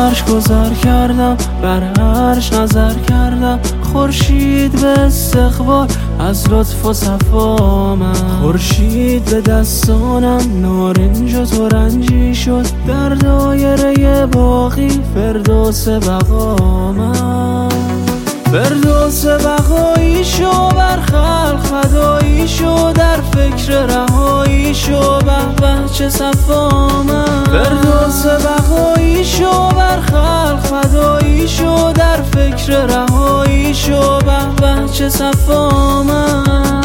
عرش گذر کردم، بر عرش نظر کردم، خورشید به استقبال از لطف و صفا من. خورشید به دستانم نارنج و ترنجی شد، در دایره باقی فردوس بقا من. فردوس بقایی شو، بر خلق فدایی شو، در فکر رهایی شو، به به چه صفا من. فردوس بقایی شو، بر خلق فدایی شو، در فکر رهایی شو، به به چه صفا من.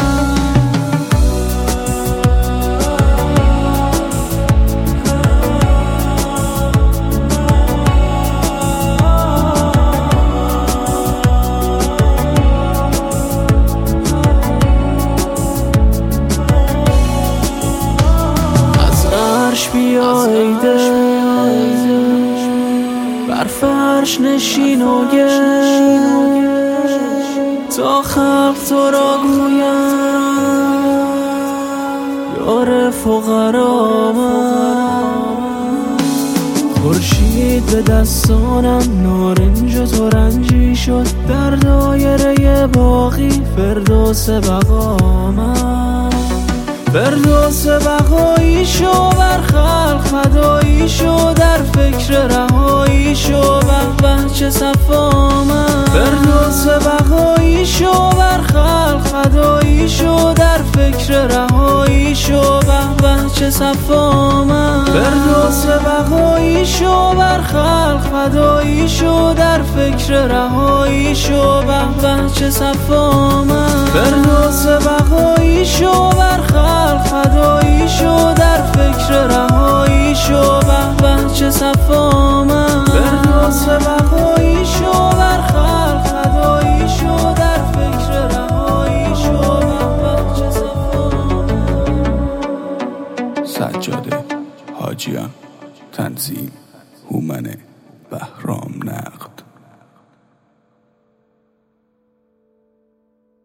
بیا ای دل، بر فرش نشین و گل، تا خلق تو را گویم یار فقرا من. خورشید به دستانم نارنج و ترنجی شد، در دایره باقی فردوس بقا من. فردوس بقایی شو، بر خلق فدایی شو، در فکر رهایی شو، به به چه صفا من. فردوس بقایی شو، بر خلق فدایی شو، در فکر رهایی شو، به به چه صفا من. فردوس بقایی شو، بر خلق فدایی شو، در فکر رهایی شو، به به چه صفا من. فردوس بقایی شو، بر خلق فدایی شو، در فکر رهایی شو، به به چه صفا من. فردوس بقایی شو، بر خلق فدایی شو، در فکر رهایی شو، به به چه صفا من. سجاده حاجیان، تنزیل هومن بهرام نقد.